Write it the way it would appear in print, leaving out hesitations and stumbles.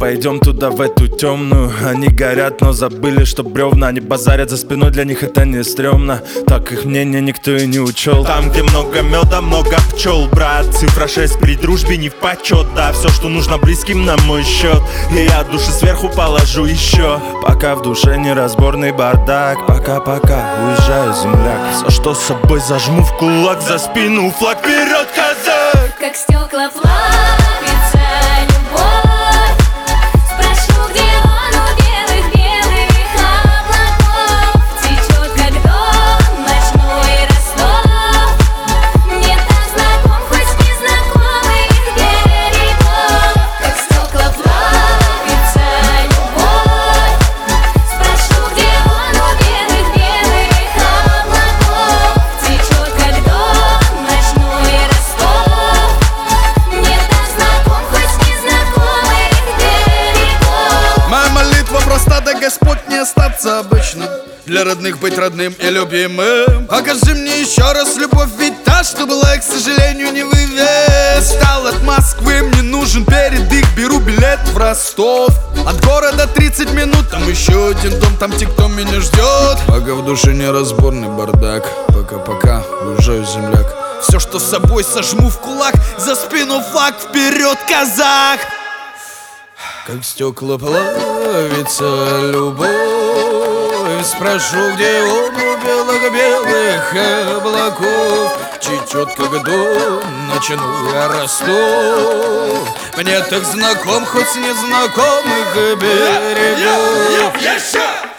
пойдем туда, в эту темную. Они горят, но забыли, что бревна. Они базарят за спиной, для них это не стрёмно. Так их мнение никто и не учел. Там, где много меда, много пчел, брат. Цифра 6 при дружбе не в почет. Да, все, что нужно близким на мой счет. И я души сверху положу еще. Пока в душе неразборный бардак. Пока-пока, уезжаю, земляк. Все, что с собой зажму в кулак. За спину флаг, вперед, казак! Как стекла плавится любовь. Спрошу, где он у белых-белых облаков. Течет, как дом, ночной Ростов. Мне так знаком, хоть с незнакомых берегов. Как стекла плавится любовь. Спрошу, где он у белых-белых облаков. Течет, как дом, ночной Ростов. Мне так знаком, хоть с незнакомых берегов. Моя молитва проста, да Господь не остаться обычным. Для родных быть родным и любимым. Покажи мне еще раз любовь, ведь та, что была, к сожалению, не вывез. Стал от Москвы, мне нужен передых. Беру билет в Ростов. От города 30 минут, там еще один дом, там те, кто меня ждет. Пока в душе неразборный бардак. Пока-пока, уезжаю, земляк. Все, что с собой сожму в кулак. За спину флаг, вперед, казак! Как стекла плавится любовь. Спрошу, где он у белых-белых облаков. Течет, как дом, ночной Ростов. Мне так знаком, хоть с незнакомых берегов.